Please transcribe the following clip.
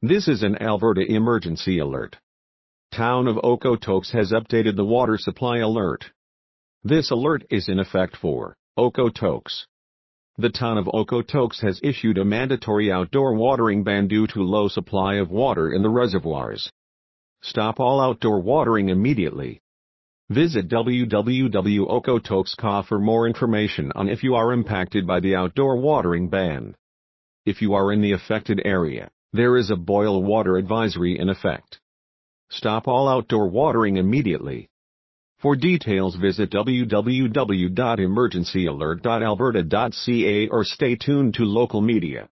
This is an Alberta emergency alert. Town of Okotoks has updated the water supply alert. This alert is in effect for Okotoks. The town of Okotoks has issued a mandatory outdoor watering ban due to low supply of water in the reservoirs. Stop all outdoor watering immediately. Visit www.okotoks.ca for more information on if you are impacted by the outdoor watering ban. If you are in the affected area, there is a boil water advisory in effect. Stop all outdoor watering immediately. For details, visit www.emergencyalert.alberta.ca or stay tuned to local media.